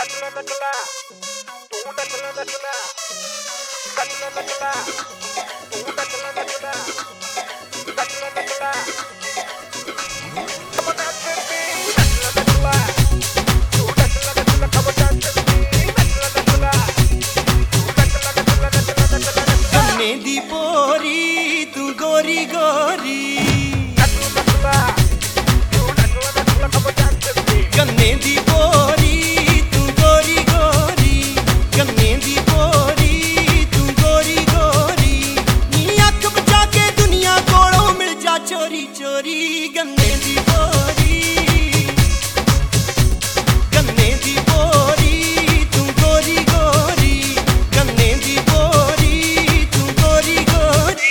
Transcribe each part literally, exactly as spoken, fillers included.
नचला नचला तू नचला नचला नचला नचला तू नचला नचला नचला नचला Come on dance with me नचला नचला तू नचला नचला Come on dance with me नचला नचला तू नचला नचला नचला नचला गन्ने दी पोरी तू गोरी गोरी नचला नचला तू नचला नचला Come on dance with me गन्ने दी पोरी तू गोरी गोरी गन्ने दी पोरी तू गोरी गोरी नी अख बचा के दुनिया कोलों मिल जा चोरी चोरी गन्ने दी पोरी गन्ने दी पोरी तू गोरी गोरी गन्ने दी पोरी तू गोरी गोरी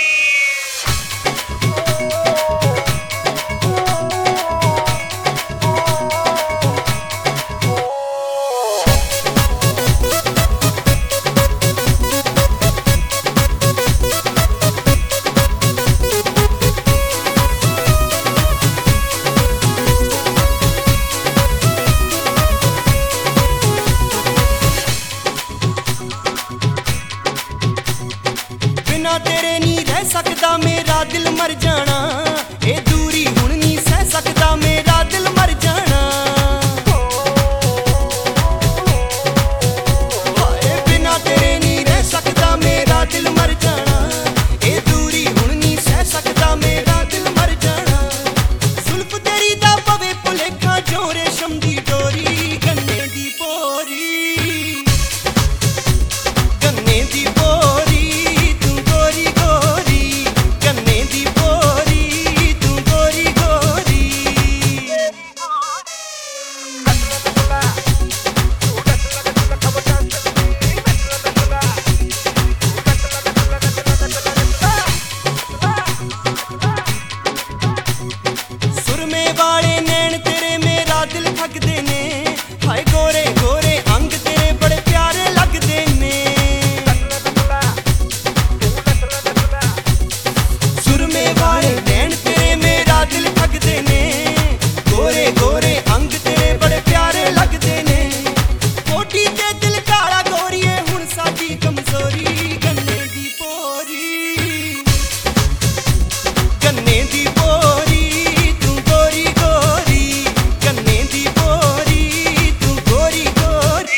बिना तेरे नी रह सकदा मेरा दिल मर जाना ए दूरी हुण नी सह सकदा मेरा दिल मर जाना हाय बिना तेरे नी रह सकदा मेरा दिल मर जाना ए दूरी हुण नी सह सकदा मेरा दिल मर जाना जुल्फ तेरी दा पवे भुलेखा जो रेशम दी डोरी गन्ने दी पोरी गन्ने दी पोरी तू गोरी गोरी गन्ने दी पोरी तू गोरी गोरी नचला नचला तू नचला नचला Come on dance with me नचला नचला तू नचला नचला नचला नचला सुरमे वाले नैन तेरे मेरा दिल ठगदे ने हाय गोरे गोरे अंग तेरे बड़े प्यारे लगदे ने नचला नचला तू नचला नचला सुरमे वाले नैन तेरे मेरा दिल ठगदे ने गोरे गोरे अंग तेरे बड़े प्यारे लगदे ने कोठी ते दिल काला गोरीए हुण साडी कमजोरी गन्ने दी पोरी गन्ने दी पोरी तू गोरी गोरी गन्ने दी पोरी तू गोरी गोरी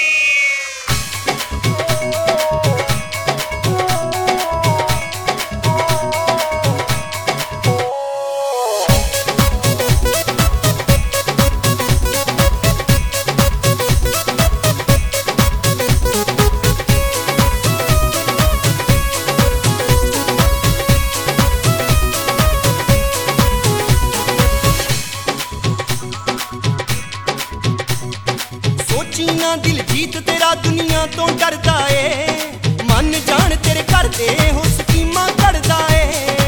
सोची ना दिल जीत तेरा दुनिया तो डरदा ए मन जान तेरे घर दे हो स्कीमां करदा ए